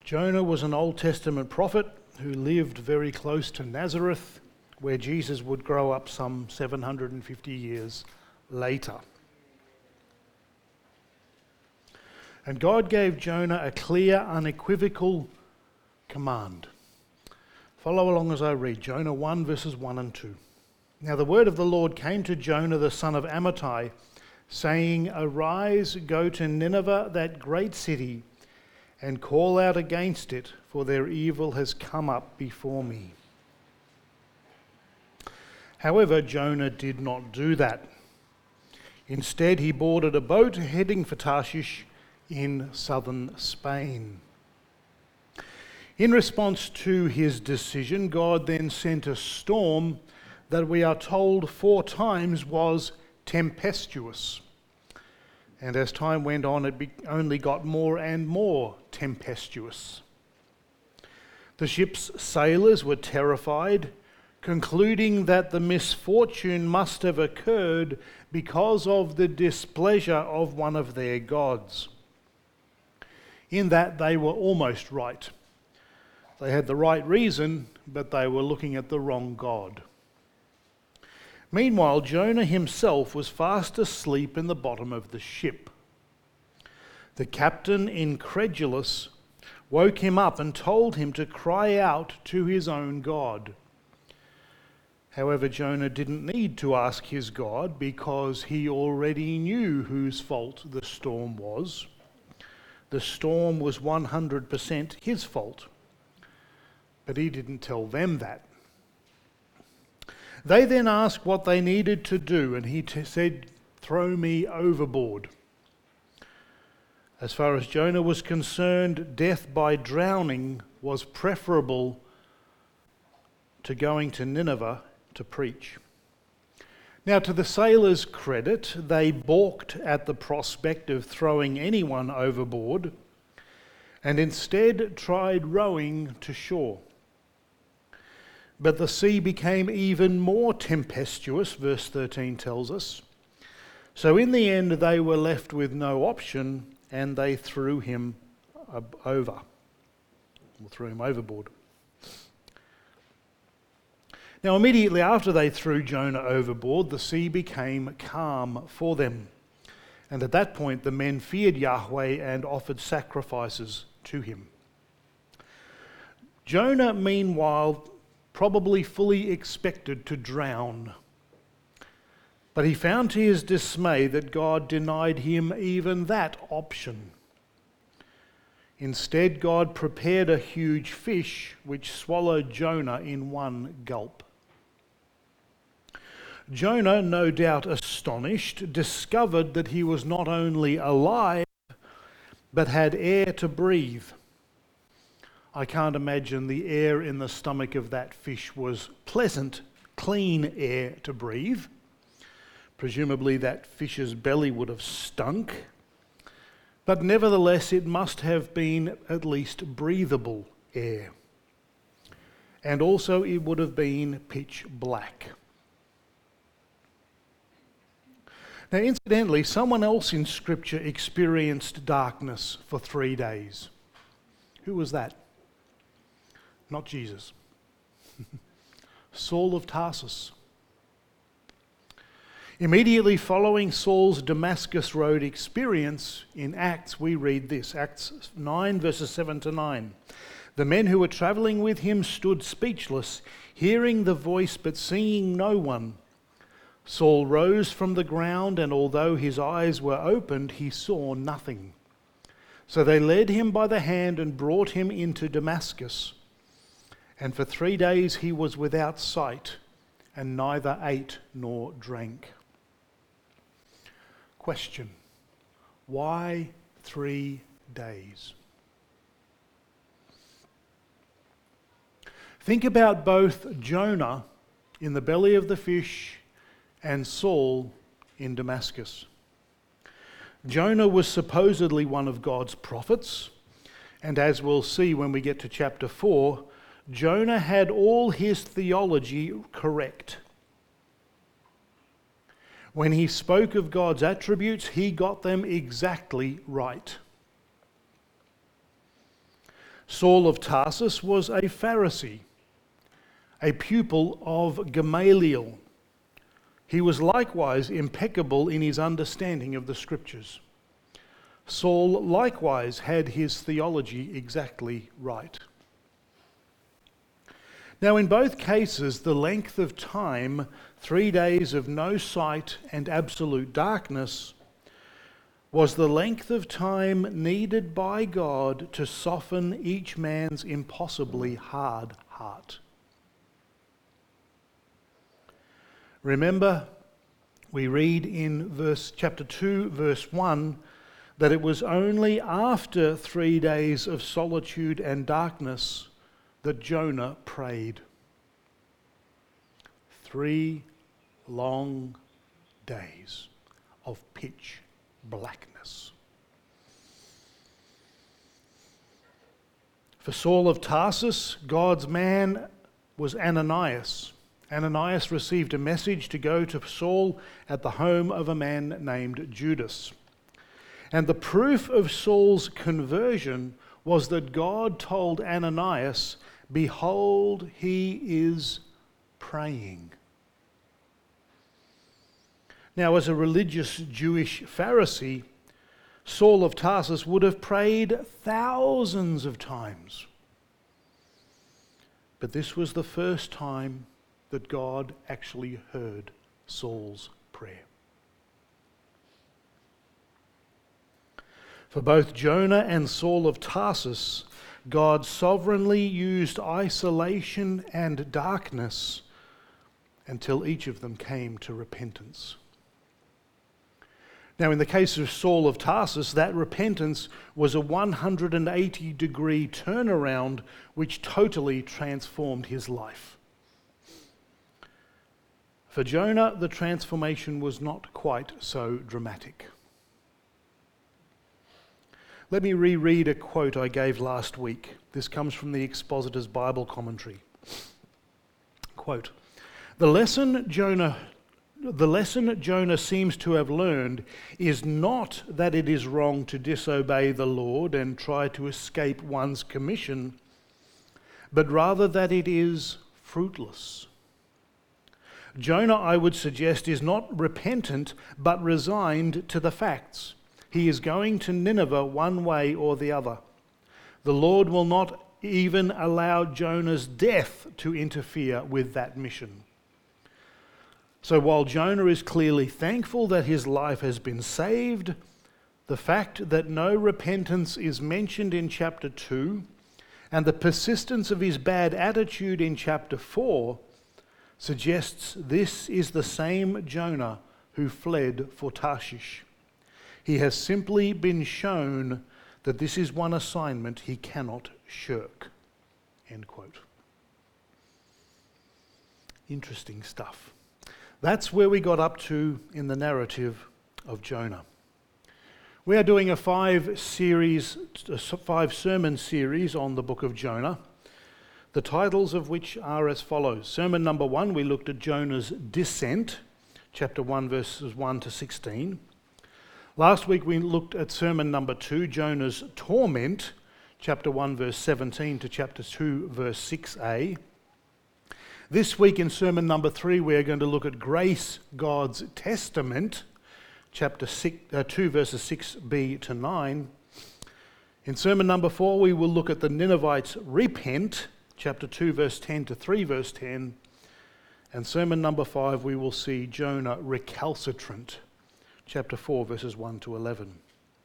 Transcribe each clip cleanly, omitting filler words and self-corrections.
Jonah was an Old Testament prophet who lived very close to Nazareth, where Jesus would grow up some 750 years later. And God gave Jonah a clear, unequivocal command. Follow along as I read Jonah 1 verses 1 and 2. Now the word of the Lord came to Jonah the son of Amittai, saying, Arise, go to Nineveh, that great city, and call out against it, for their evil has come up before me. However, Jonah did not do that. Instead, he boarded a boat heading for Tarshish in southern Spain. In response to his decision, God then sent a storm that we are told 4 times was tempestuous. And as time went on, it only got more and more tempestuous. The ship's sailors were terrified, concluding that the misfortune must have occurred because of the displeasure of one of their gods. In that they were almost right. They had the right reason, but they were looking at the wrong God. Meanwhile, Jonah himself was fast asleep in the bottom of the ship. The captain, incredulous, woke him up and told him to cry out to his own God. However, Jonah didn't need to ask his God because he already knew whose fault the storm was. The storm was 100% his fault, but he didn't tell them that. They then asked what they needed to do, and he said, Throw me overboard. As far as Jonah was concerned, death by drowning was preferable to going to Nineveh to preach. Now, to the sailors' credit, they balked at the prospect of throwing anyone overboard and instead tried rowing to shore. But the sea became even more tempestuous, verse 13 tells us. So in the end, they were left with no option, and they threw him overboard. Now, immediately after they threw Jonah overboard, the sea became calm for them. And at that point, the men feared Yahweh and offered sacrifices to him. Jonah, meanwhile, probably fully expected to drown. But he found to his dismay that God denied him even that option. Instead, God prepared a huge fish which swallowed Jonah in one gulp. Jonah, no doubt astonished, discovered that he was not only alive, but had air to breathe. I can't imagine the air in the stomach of that fish was pleasant, clean air to breathe. Presumably that fish's belly would have stunk. But nevertheless, it must have been at least breathable air. And also it would have been pitch black. Now, incidentally, someone else in Scripture experienced darkness for 3 days. Who was that? Not Jesus. Saul of Tarsus. Immediately following Saul's Damascus Road experience, in Acts we read this, Acts 9 verses 7 to 9. The men who were travelling with him stood speechless, hearing the voice but seeing no one. Saul rose from the ground, and although his eyes were opened, he saw nothing. So they led him by the hand and brought him into Damascus. And for 3 days he was without sight, and neither ate nor drank. Question: why 3 days? Think about both Jonah in the belly of the fish and Saul in Damascus. Jonah was supposedly one of God's prophets, and as we'll see when we get to chapter 4, Jonah had all his theology correct. When he spoke of God's attributes, he got them exactly right. Saul of Tarsus was a Pharisee, a pupil of Gamaliel. He was likewise impeccable in his understanding of the Scriptures. Saul likewise had his theology exactly right. Now, in both cases, the length of time, 3 days of no sight and absolute darkness, was the length of time needed by God to soften each man's impossibly hard heart. Remember, we read in chapter 2, verse 1, that it was only after 3 days of solitude and darkness that Jonah prayed. 3 long days of pitch blackness. For Saul of Tarsus, God's man was Ananias. Ananias received a message to go to Saul at the home of a man named Judas. And the proof of Saul's conversion was that God told Ananias, "Behold, he is praying." Now, as a religious Jewish Pharisee, Saul of Tarsus would have prayed thousands of times. But this was the first time that God actually heard Saul's prayer. For both Jonah and Saul of Tarsus, God sovereignly used isolation and darkness until each of them came to repentance. Now, in the case of Saul of Tarsus, that repentance was a 180-degree turnaround which totally transformed his life. For Jonah, the transformation was not quite so dramatic. Let me reread a quote I gave last week. This comes from the Expositor's Bible Commentary. Quote, The lesson Jonah seems to have learned is not that it is wrong to disobey the Lord and try to escape one's commission, but rather that it is fruitless. Jonah, I would suggest, is not repentant but resigned to the facts. He is going to Nineveh one way or the other. The Lord will not even allow Jonah's death to interfere with that mission. So while Jonah is clearly thankful that his life has been saved, the fact that no repentance is mentioned in chapter 2 and the persistence of his bad attitude in chapter 4 suggests this is the same Jonah who fled for Tarshish. He has simply been shown that this is one assignment he cannot shirk. End quote. Interesting stuff. That's where we got up to in the narrative of Jonah. We are doing a 5-sermon series on the book of Jonah, the titles of which are as follows. Sermon number 1, we looked at Jonah's descent, chapter 1, verses 1 to 16. Last week we looked at sermon number 2, Jonah's torment, chapter 1, verse 17 to chapter 2, verse 6a. This week in sermon number 3, we are going to look at Grace, God's Testament, chapter 2, verses 6b to 9. In sermon number 4, we will look at the Ninevites repent, chapter 2, verse 10 to 3, verse 10. And sermon number 5, we will see Jonah recalcitrant, chapter 4, verses 1 to 11.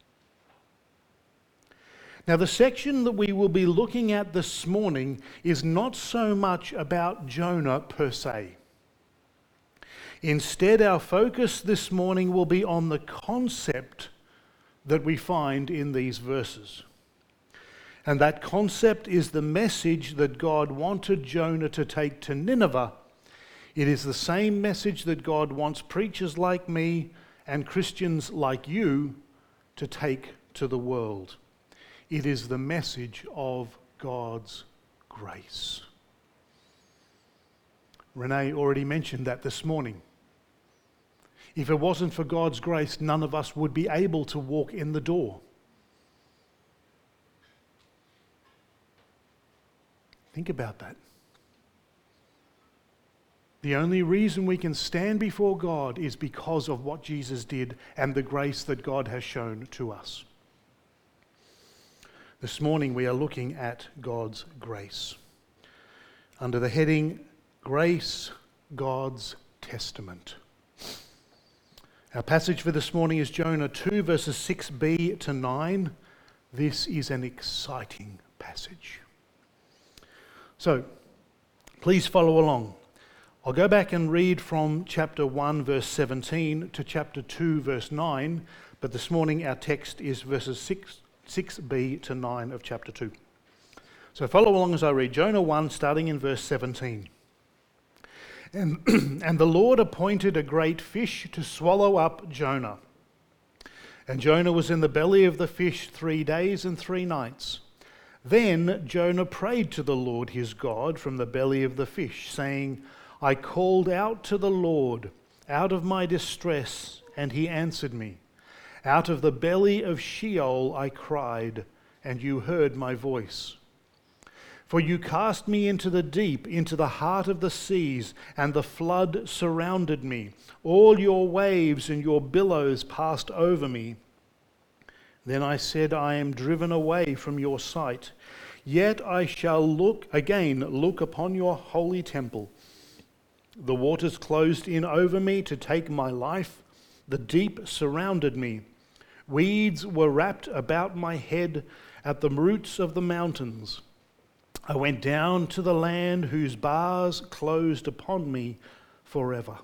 Now, the section that we will be looking at this morning is not so much about Jonah per se. Instead, our focus this morning will be on the concept that we find in these verses. And that concept is the message that God wanted Jonah to take to Nineveh. It is the same message that God wants preachers like me and Christians like you to take to the world. It is the message of God's grace. Renee already mentioned that this morning. If it wasn't for God's grace, none of us would be able to walk in the door. Think about that. The only reason we can stand before God is because of what Jesus did and the grace that God has shown to us. This morning we are looking at God's grace. Under the heading, Grace, God's Testament. Our passage for this morning is Jonah 2, verses 6b to 9. This is an exciting passage. So, please follow along. I'll go back and read from chapter 1, verse 17 to chapter 2, verse 9, but this morning our text is verses 6b to 9 of chapter 2. So follow along as I read Jonah 1, starting in verse 17. And the Lord appointed a great fish to swallow up Jonah. And Jonah was in the belly of the fish 3 days and 3 nights. Then Jonah prayed to the Lord his God from the belly of the fish, saying, I called out to the Lord out of my distress, and he answered me. Out of the belly of Sheol I cried, and you heard my voice. For you cast me into the deep, into the heart of the seas, and the flood surrounded me. All your waves and your billows passed over me. Then I said, I am driven away from your sight. Yet I shall look upon your holy temple. The waters closed in over me to take my life. The deep surrounded me. Weeds were wrapped about my head at the roots of the mountains. I went down to the land whose bars closed upon me forever.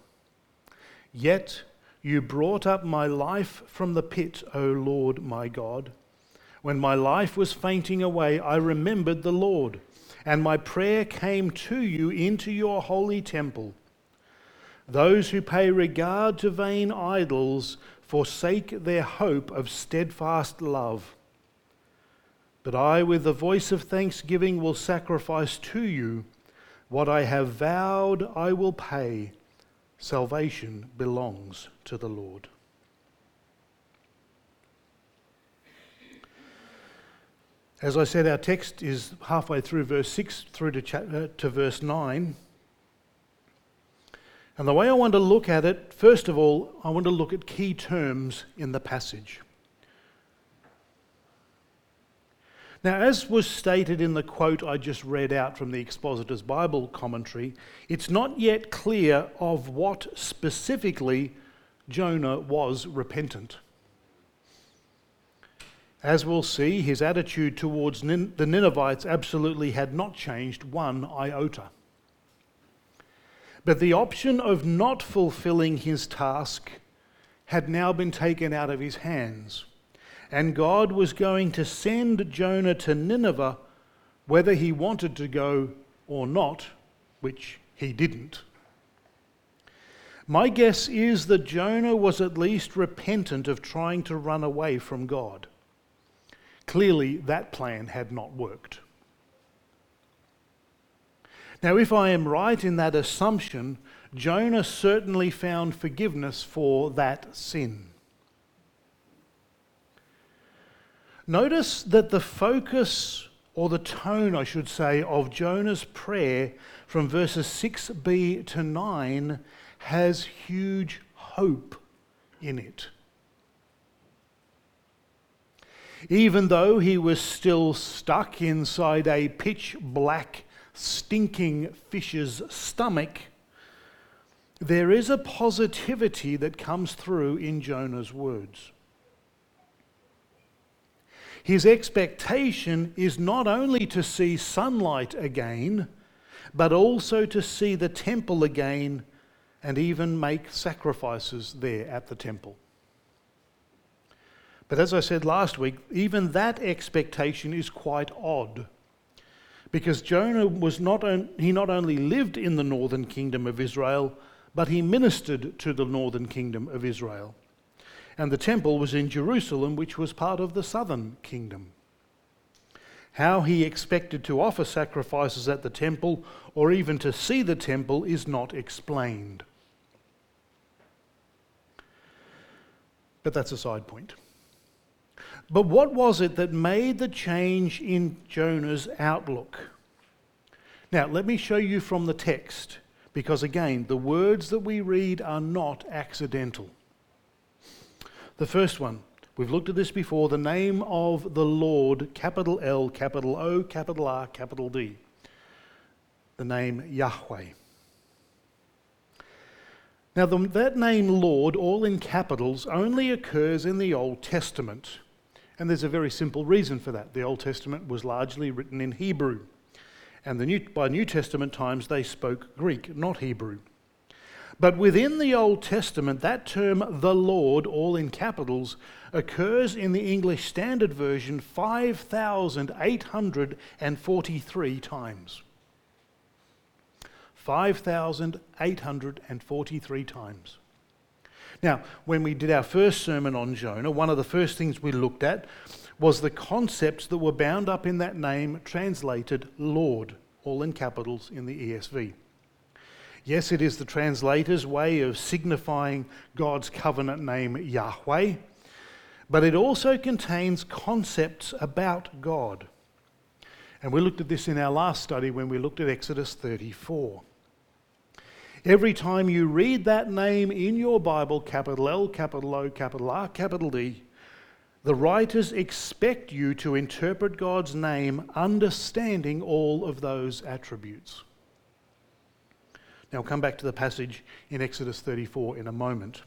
Yet you brought up my life from the pit, O Lord my God. When my life was fainting away, I remembered the Lord, and my prayer came to you into your holy temple. Those who pay regard to vain idols forsake their hope of steadfast love. But I, with the voice of thanksgiving, will sacrifice to you. What I have vowed I will pay. Salvation belongs to the Lord. As I said, our text is halfway through verse 6 through to verse 9. And the way I want to look at it, first of all, I want to look at key terms in the passage. Now, as was stated in the quote I just read out from the Expositor's Bible commentary, it's not yet clear of what specifically Jonah was repentant. As we'll see, his attitude towards the Ninevites absolutely had not changed one iota. But the option of not fulfilling his task had now been taken out of his hands, and God was going to send Jonah to Nineveh whether he wanted to go or not, which he didn't. My guess is that Jonah was at least repentant of trying to run away from God. Clearly, that plan had not worked. Now, if I am right in that assumption, Jonah certainly found forgiveness for that sin. Notice that the focus, or the tone, I should say, of Jonah's prayer from verses 6b to 9 has huge hope in it. Even though he was still stuck inside a pitch-black, stinking fish's stomach, there is a positivity that comes through in Jonah's words. His expectation is not only to see sunlight again, but also to see the temple again and even make sacrifices there at the temple. But as I said last week, even that expectation is quite odd, because Jonah not only lived in the northern kingdom of Israel, but he ministered to the northern kingdom of Israel. And the temple was in Jerusalem, which was part of the southern kingdom. How he expected to offer sacrifices at the temple, or even to see the temple, is not explained. But that's a side point. But what was it that made the change in Jonah's outlook? Now, let me show you from the text, because again, the words that we read are not accidental. The first one, we've looked at this before, the name of the Lord, capital L, capital O, capital R, capital D. The name Yahweh. Now, that name Lord, all in capitals, only occurs in the Old Testament. And there's a very simple reason for that. The Old Testament was largely written in Hebrew. And by New Testament times, they spoke Greek, not Hebrew. But within the Old Testament, that term, the Lord, all in capitals, occurs in the English Standard Version 5,843 times. 5,843 times. Now, when we did our first sermon on Jonah, one of the first things we looked at was the concepts that were bound up in that name translated Lord, all in capitals in the ESV. Yes, it is the translator's way of signifying God's covenant name Yahweh, but it also contains concepts about God. And we looked at this in our last study when we looked at Exodus 34. Every time you read that name in your Bible, capital L, capital O, capital R, capital D, the writers expect you to interpret God's name understanding all of those attributes. Now, I'll come back to the passage in Exodus 34 in a moment.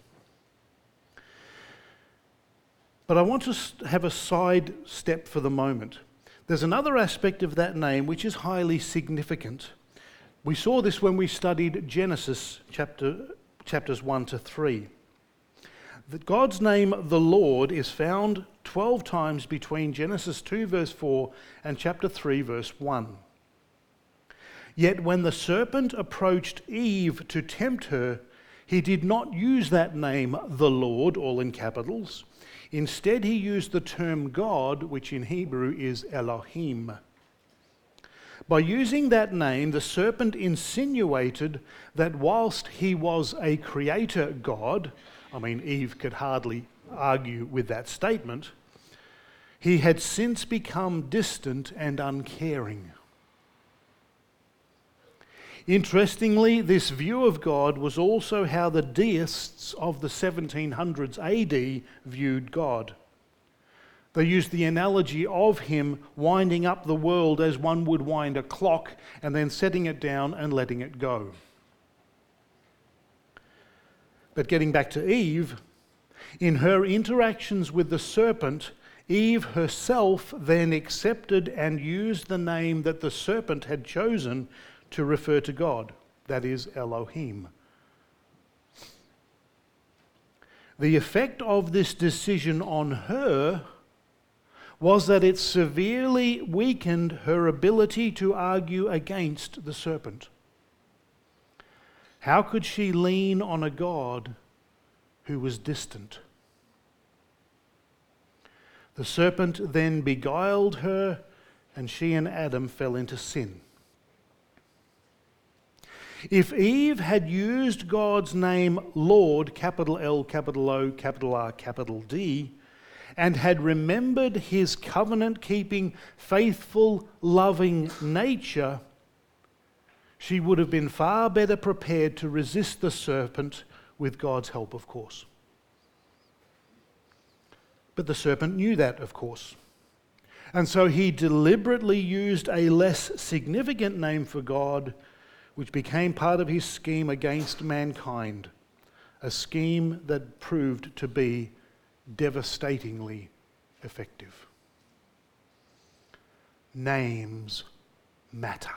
But I want to have a side step for the moment. There's another aspect of that name which is highly significant. We saw this when we studied Genesis chapters 1 to 3. That God's name, the Lord, is found 12 times between Genesis 2 verse 4 and chapter 3 verse 1. Yet when the serpent approached Eve to tempt her, he did not use that name, the Lord, all in capitals. Instead, he used the term God, which in Hebrew is Elohim. By using that name, the serpent insinuated that whilst he was a creator God, Eve could hardly argue with that statement, he had since become distant and uncaring. Interestingly, this view of God was also how the deists of the 1700s AD viewed God. They used the analogy of him winding up the world as one would wind a clock and then setting it down and letting it go. But getting back to Eve, in her interactions with the serpent, Eve herself then accepted and used the name that the serpent had chosen to refer to God, that is Elohim. The effect of this decision on her was that it severely weakened her ability to argue against the serpent. How could she lean on a God who was distant? The serpent then beguiled her, and she and Adam fell into sin. If Eve had used God's name Lord, capital L, capital O, capital R, capital D, and had remembered his covenant-keeping, faithful, loving nature, she would have been far better prepared to resist the serpent with God's help, of course. But the serpent knew that, of course. And so he deliberately used a less significant name for God, which became part of his scheme against mankind, a scheme that proved to be devastatingly effective. Names matter.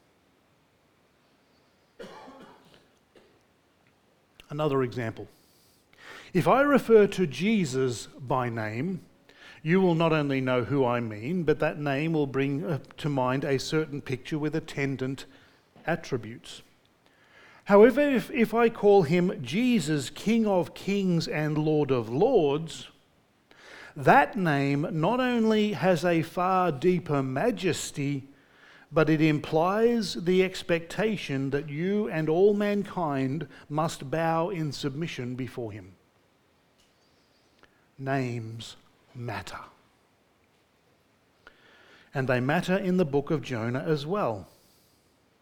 Another example. If I refer to Jesus by name, you will not only know who I mean, but that name will bring to mind a certain picture with attendant attributes. However, if I call him Jesus, King of Kings and Lord of Lords, that name not only has a far deeper majesty, but it implies the expectation that you and all mankind must bow in submission before him. Names matter. And they matter in the book of Jonah as well.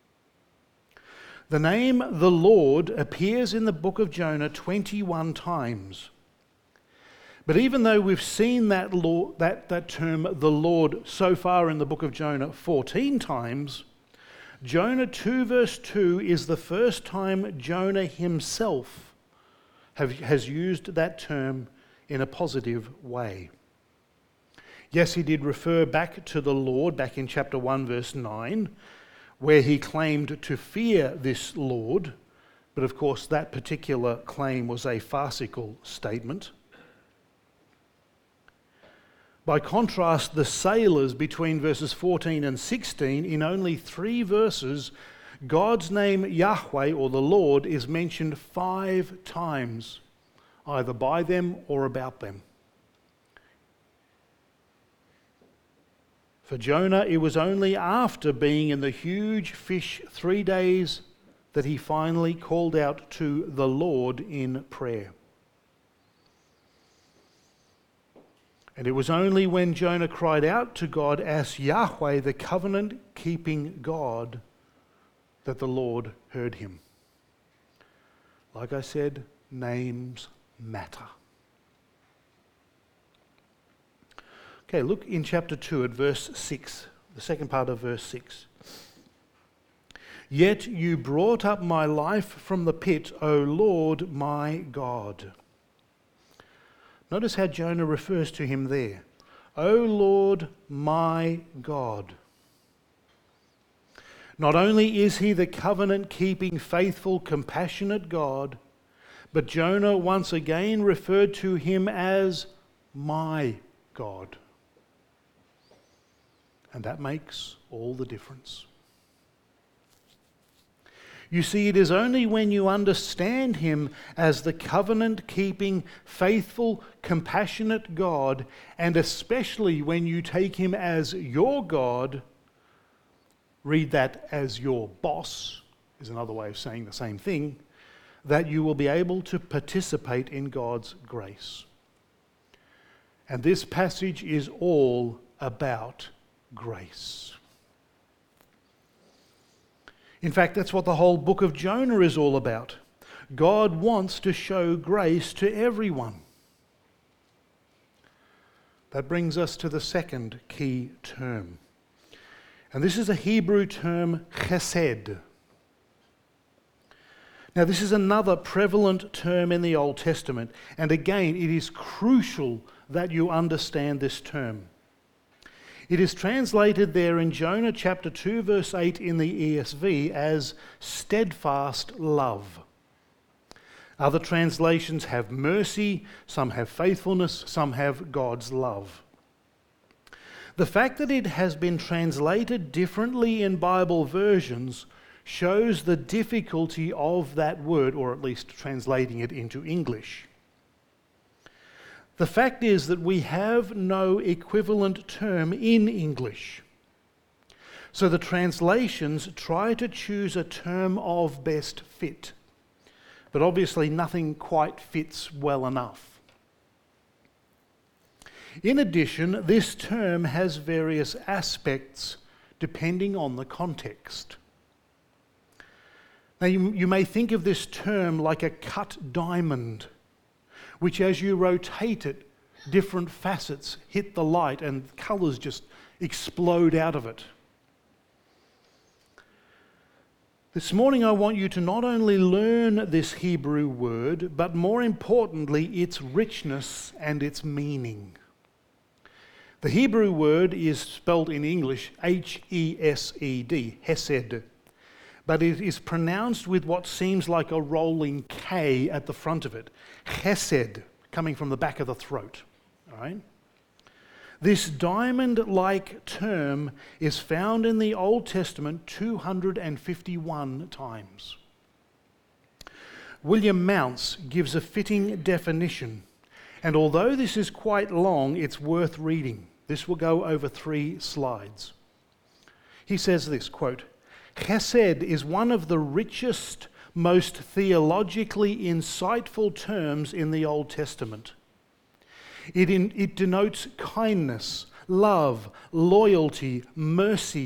The name the Lord appears in the book of Jonah 21 times. But even though we've seen that term, the Lord, so far in the book of Jonah 14 times, Jonah 2 verse 2 is the first time Jonah himself has used that term in a positive way. Yes, he did refer back to the Lord, back in chapter 1 verse 9, where he claimed to fear this Lord, but of course that particular claim was a farcical statement. By contrast, the sailors between verses 14 and 16, in only 3 verses, God's name Yahweh, or the Lord, is mentioned 5 times, either by them or about them. For Jonah, it was only after being in the huge fish 3 days that he finally called out to the Lord in prayer. And it was only when Jonah cried out to God as Yahweh, the covenant-keeping God, that the Lord heard him. Like I said, names matter. Okay, look in chapter 2 at verse 6, the second part of verse 6. Yet you brought up my life from the pit, O Lord my God. Notice how Jonah refers to him there. O Lord my God. Not only is he the covenant-keeping, faithful, compassionate God, but Jonah once again referred to him as my God. And that makes all the difference. You see, it is only when you understand him as the covenant-keeping, faithful, compassionate God, and especially when you take him as your God, read that as your boss, is another way of saying the same thing, that you will be able to participate in God's grace. And this passage is all about grace. In fact, that's what the whole book of Jonah is all about. God wants to show grace to everyone. That brings us to the second key term. And this is a Hebrew term, chesed. Now, this is another prevalent term in the Old Testament. And again, it is crucial that you understand this term. It is translated there in Jonah chapter 2 verse 8 in the ESV as steadfast love. Other translations have mercy, some have faithfulness, some have God's love. The fact that it has been translated differently in Bible versions shows the difficulty of that word, or at least translating it into English. The fact is that we have no equivalent term in English. So the translations try to choose a term of best fit. But obviously nothing quite fits well enough. In addition, this term has various aspects depending on the context. Now you may think of this term like a cut diamond, which as you rotate it, different facets hit the light and colours just explode out of it. This morning I want you to not only learn this Hebrew word, but more importantly, its richness and its meaning. The Hebrew word is spelled in English H-E-S-E-D, hesed, but it is pronounced with what seems like a rolling K at the front of it. Chesed, coming from the back of the throat. All right? This diamond-like term is found in the Old Testament 251 times. William Mounce gives a fitting definition, and although this is quite long, it's worth reading. This will go over 3 slides. He says this, quote, "Chesed is one of the richest, most theologically insightful terms in the Old Testament. It denotes kindness, love, loyalty, mercy,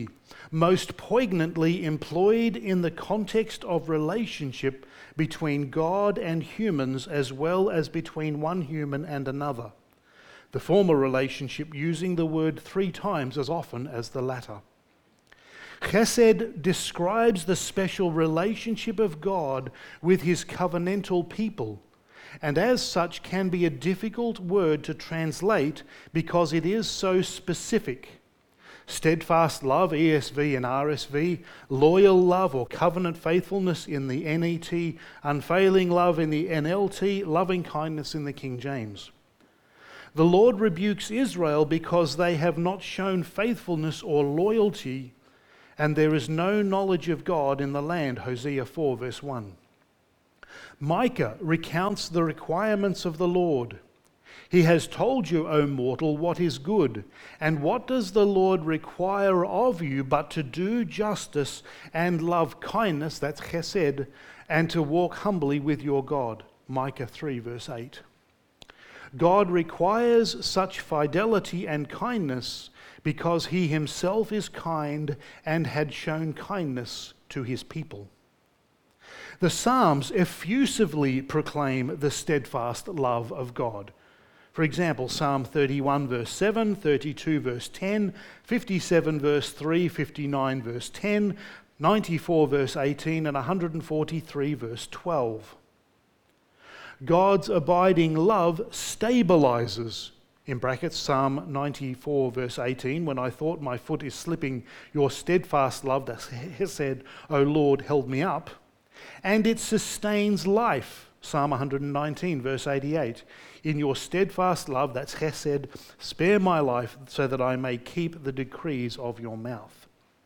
most poignantly employed in the context of relationship between God and humans as well as between one human and another. The former relationship using the word 3 times as often as the latter. Chesed describes the special relationship of God with his covenantal people, and as such can be a difficult word to translate because it is so specific. Steadfast love, ESV and RSV, loyal love or covenant faithfulness in the NET, unfailing love in the NLT, loving kindness in the King James. The Lord rebukes Israel because they have not shown faithfulness or loyalty, and there is no knowledge of God in the land, Hosea 4 verse 1. Micah recounts the requirements of the Lord. He has told you, O mortal, what is good. And what does the Lord require of you but to do justice and love kindness, that's chesed, and to walk humbly with your God? Micah 3 verse 8. God requires such fidelity and kindness because he himself is kind and had shown kindness to his people. The Psalms effusively proclaim the steadfast love of God. For example, Psalm 31 verse 7, 32 verse 10, 57 verse 3, 59 verse 10, 94 verse 18, and 143 verse 12. God's abiding love stabilizes, in brackets Psalm 94 verse 18, when I thought my foot is slipping, your steadfast love, that said, O Lord, held me up. And it sustains life, Psalm 119 verse 88. In your steadfast love, that's chesed, spare my life so that I may keep the decrees of your mouth.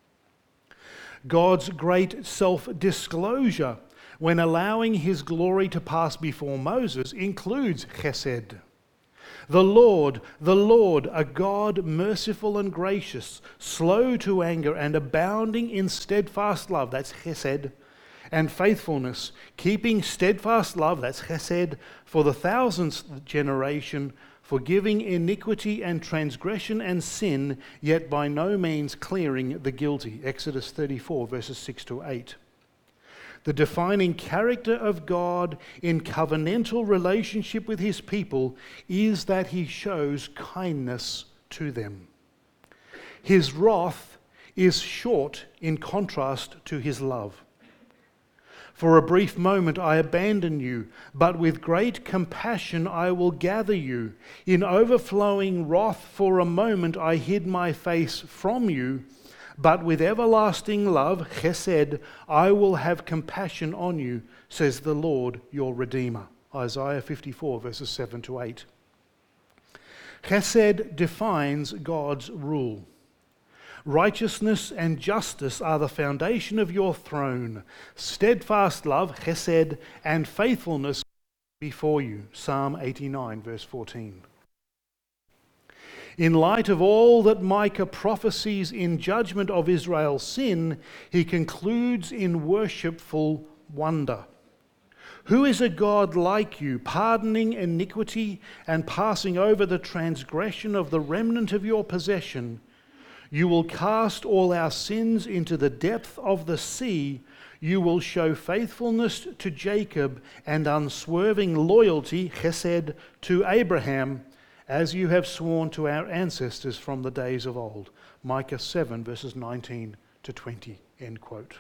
God's great self-disclosure when allowing his glory to pass before Moses includes chesed. The Lord, a God merciful and gracious, slow to anger and abounding in steadfast love, that's chesed, and faithfulness, keeping steadfast love, that's chesed, for the 1000th generation, forgiving iniquity and transgression and sin, yet by no means clearing the guilty. Exodus 34 verses 6 to 8. The defining character of God in covenantal relationship with his people is that he shows kindness to them. His wrath is short in contrast to his love. For a brief moment I abandon you, but with great compassion I will gather you. In overflowing wrath for a moment I hid my face from you, but with everlasting love, chesed, I will have compassion on you, says the Lord your Redeemer. Isaiah 54 verses 7 to 8. Chesed defines God's rule. Righteousness and justice are the foundation of your throne. Steadfast love, chesed, and faithfulness before you. Psalm 89 verse 14. In light of all that Micah prophesies in judgment of Israel's sin, he concludes in worshipful wonder. Who is a God like you, pardoning iniquity and passing over the transgression of the remnant of your possession? You will cast all our sins into the depth of the sea. You will show faithfulness to Jacob and unswerving loyalty, chesed, to Abraham, as you have sworn to our ancestors from the days of old. Micah 7 verses 19 to 20, end quote.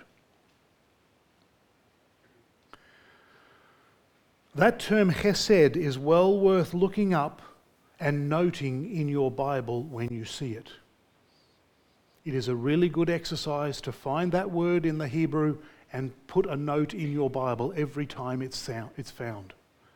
That term chesed is well worth looking up and noting in your Bible when you see it. It is a really good exercise to find that word in the Hebrew and put a note in your Bible every time it's found.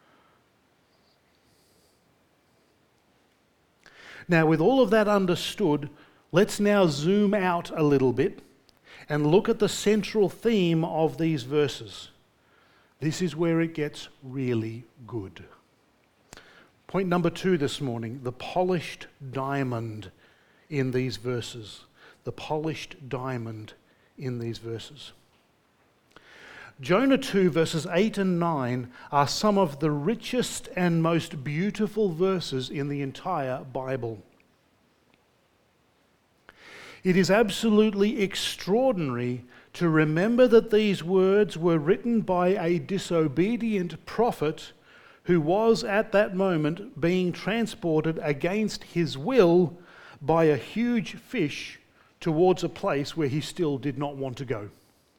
Now, with all of that understood, let's now zoom out a little bit and look at the central theme of these verses. This is where it gets really good. Point number 2 this morning, the polished diamond in these verses. The polished diamond in these verses. Jonah 2 verses 8 and 9 are some of the richest and most beautiful verses in the entire Bible. It is absolutely extraordinary to remember that these words were written by a disobedient prophet who was at that moment being transported against his will by a huge fish towards a place where he still did not want to go.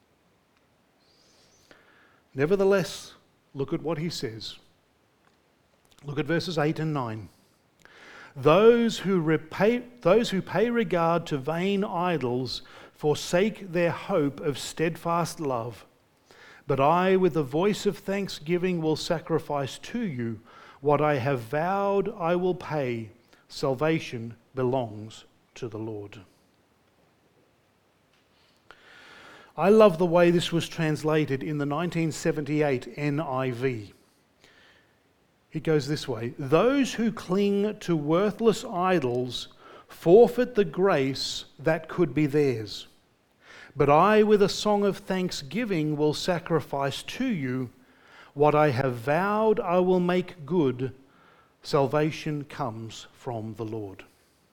Nevertheless, look at what he says. Look at verses 8 and 9. Those who pay regard to vain idols forsake their hope of steadfast love. But I, with a voice of thanksgiving, will sacrifice to you what I have vowed I will pay. Salvation belongs to the Lord. I love the way this was translated in the 1978 NIV. It goes this way: those who cling to worthless idols forfeit the grace that could be theirs. But I, with a song of thanksgiving, will sacrifice to you what I have vowed I will make good. Salvation comes from the Lord.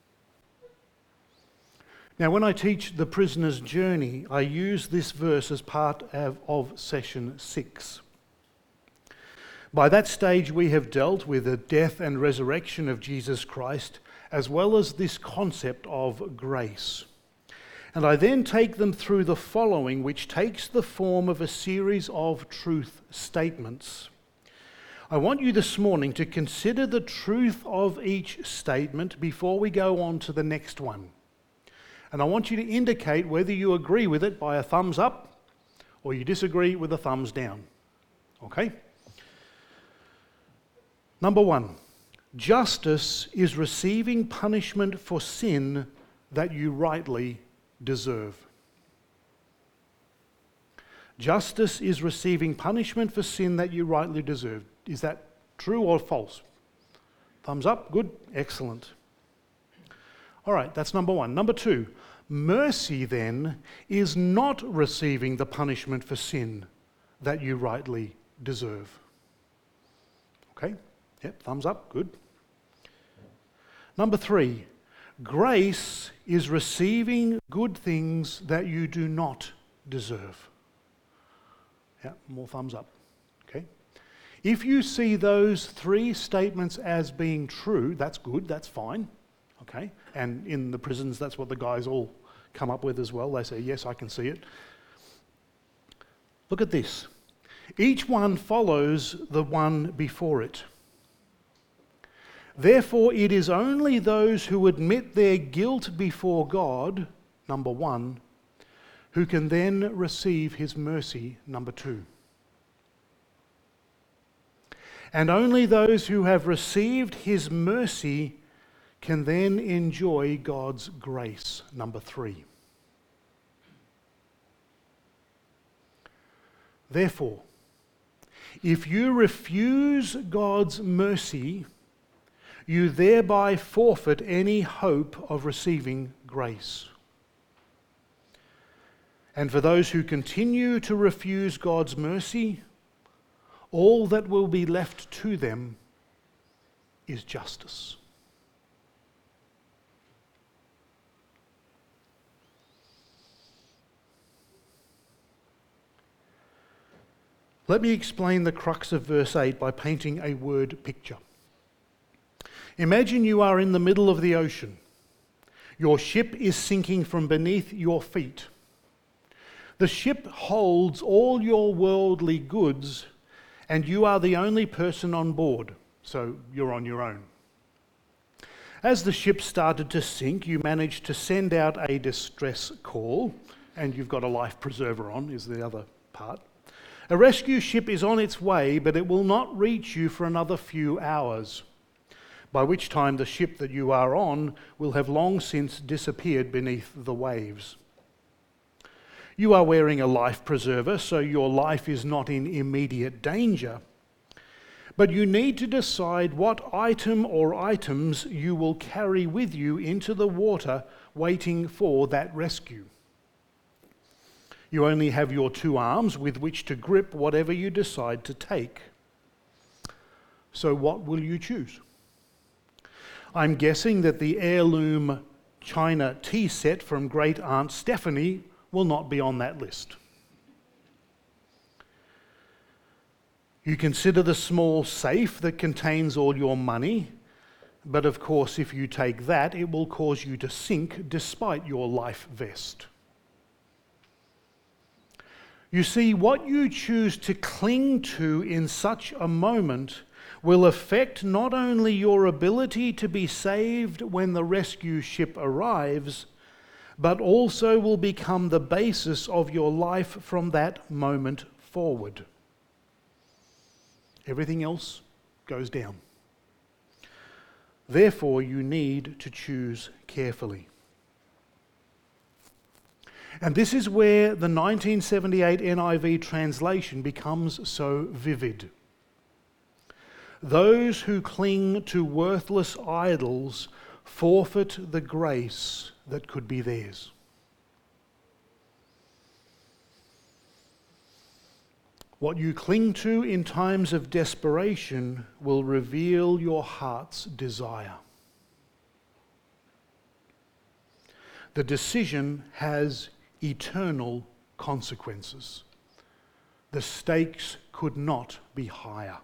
Now, when I teach the prisoner's journey, I use this verse as part of session 6. By that stage, we have dealt with the death and resurrection of Jesus Christ, as well as this concept of grace. And I then take them through the following, which takes the form of a series of truth statements. I want you this morning to consider the truth of each statement before we go on to the next one. And I want you to indicate whether you agree with it by a thumbs up or you disagree with a thumbs down. Okay? Number 1, justice is receiving punishment for sin that you rightly deserve. Justice is receiving punishment for sin that you rightly deserve. Is that true or false? Thumbs up, good, excellent. All right, that's number 1. Number 2, mercy then is not receiving the punishment for sin that you rightly deserve. Okay? Yep, thumbs up, good. Number 3, grace is receiving good things that you do not deserve. Yeah, more thumbs up. Okay. If you see those 3 statements as being true, that's good, that's fine. Okay. And in the prisons, that's what the guys all come up with as well. They say, yes, I can see it. Look at this. Each one follows the one before it. Therefore, it is only those who admit their guilt before God, number 1, who can then receive his mercy, number 2. And only those who have received his mercy can then enjoy God's grace, number 3. Therefore, if you refuse God's mercy, you thereby forfeit any hope of receiving grace. And for those who continue to refuse God's mercy, all that will be left to them is justice. Let me explain the crux of verse 8 by painting a word picture. Imagine you are in the middle of the ocean. Your ship is sinking from beneath your feet. The ship holds all your worldly goods, and you are the only person on board, so you're on your own. As the ship started to sink, you managed to send out a distress call, and you've got a life preserver on, is the other part. A rescue ship is on its way, but it will not reach you for another few hours, by which time the ship that you are on will have long since disappeared beneath the waves. You are wearing a life preserver, so your life is not in immediate danger. But you need to decide what item or items you will carry with you into the water waiting for that rescue. You only have your 2 arms with which to grip whatever you decide to take. So what will you choose? I'm guessing that the heirloom China tea set from Great Aunt Stephanie will not be on that list. You consider the small safe that contains all your money, but of course if you take that, it will cause you to sink despite your life vest. You see, what you choose to cling to in such a moment will affect not only your ability to be saved when the rescue ship arrives, but also will become the basis of your life from that moment forward. Everything else goes down. Therefore, you need to choose carefully. And this is where the 1978 NIV translation becomes so vivid. Those who cling to worthless idols forfeit the grace that could be theirs. What you cling to in times of desperation will reveal your heart's desire. The decision has eternal consequences. The stakes could not be higher.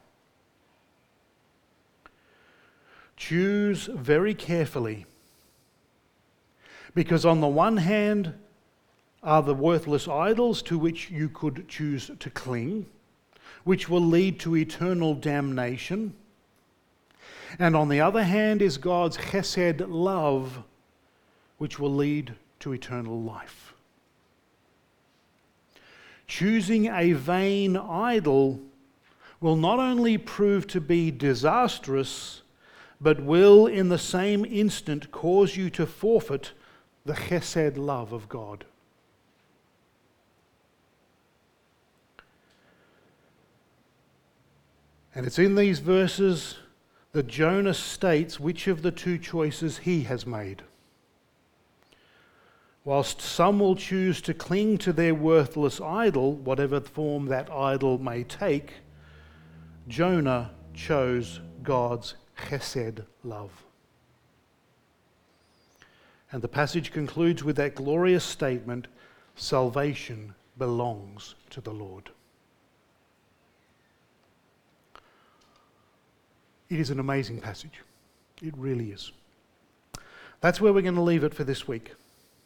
Choose very carefully, because on the one hand are the worthless idols to which you could choose to cling, which will lead to eternal damnation. And on the other hand is God's chesed love, which will lead to eternal life. Choosing a vain idol will not only prove to be disastrous, but will in the same instant cause you to forfeit the chesed love of God. And it's in these verses that Jonah states which of the two choices he has made. Whilst some will choose to cling to their worthless idol, whatever form that idol may take, Jonah chose God's chesed love. And the passage concludes with that glorious statement, salvation belongs to the Lord. It is an amazing passage. It really is. That's where we're going to leave it for this week.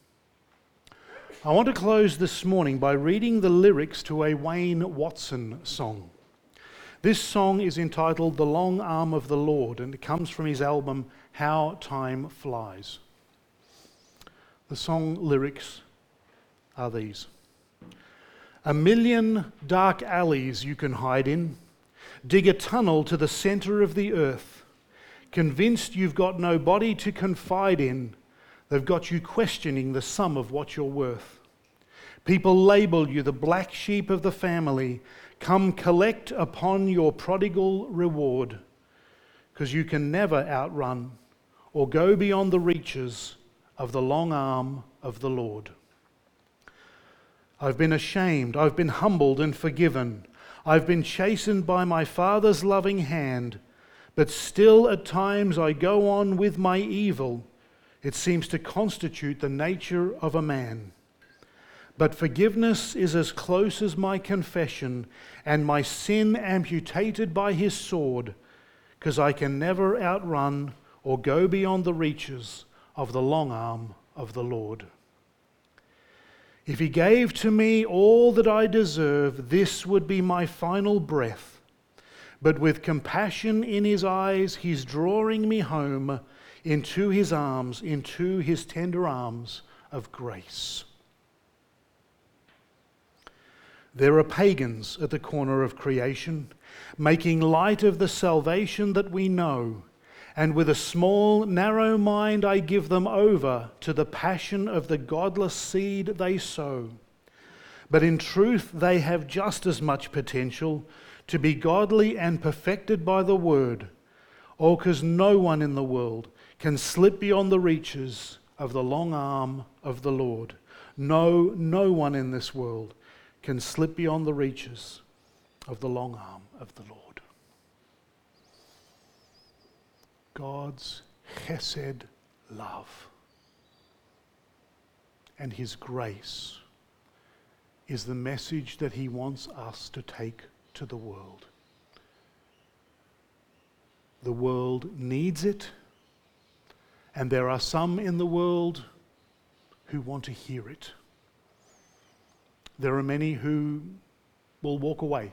I want to close this morning by reading the lyrics to a Wayne Watson song. This song is entitled The Long Arm of the Lord, and it comes from his album How Time Flies. The song lyrics are these. A million dark alleys you can hide in. Dig a tunnel to the center of the earth. Convinced you've got nobody to confide in, they've got you questioning the sum of what you're worth. People label you the black sheep of the family. Come collect upon your prodigal reward, because you can never outrun or go beyond the reaches of the long arm of the Lord. I've been ashamed, I've been humbled and forgiven. I've been chastened by my Father's loving hand, but still at times I go on with my evil. It seems to constitute the nature of a man. But forgiveness is as close as my confession, and my sin amputated by his sword, because I can never outrun or go beyond the reaches of the long arm of the Lord. If he gave to me all that I deserve, this would be my final breath. But with compassion in his eyes, he's drawing me home into his arms, into his tender arms of grace. There are pagans at the corner of creation, making light of the salvation that we know, and with a small, narrow mind I give them over to the passion of the godless seed they sow. But in truth they have just as much potential to be godly and perfected by the word, or because no one in the world can slip beyond the reaches of the long arm of the Lord. No one in this world can slip beyond the reaches of the long arm of the Lord. God's chesed love. and His grace is the message that He wants us to take to the world. The world needs it, and there are some in the world who want to hear it. There are many who will walk away.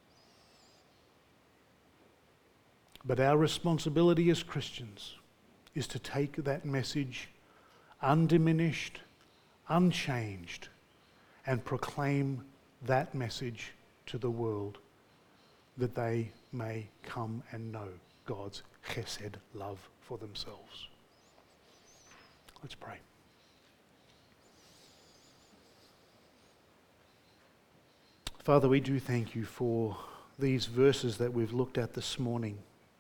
But our responsibility as Christians is to take that message undiminished, unchanged, and proclaim that message to the world, that they may come and know God's chesed love for themselves. Let's pray. Father, we do thank you for these verses that we've looked at this morning.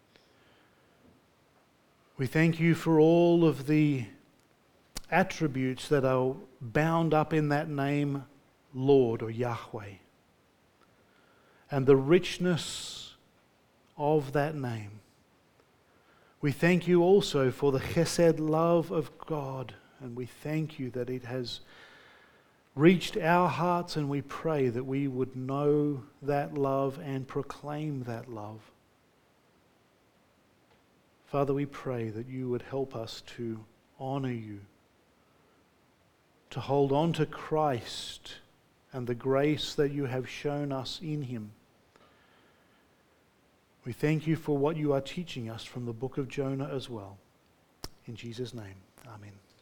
We thank you for all of the attributes that are bound up in that name, Lord or Yahweh, and the richness of that name. We thank you also for the chesed love of God, and we thank you that it has reached our hearts, and we pray that we would know that love and proclaim that love. Father, we pray that you would help us to honor you, to hold on to Christ and the grace that you have shown us in him. We thank you for what you are teaching us from the book of Jonah as well. In Jesus' name, amen.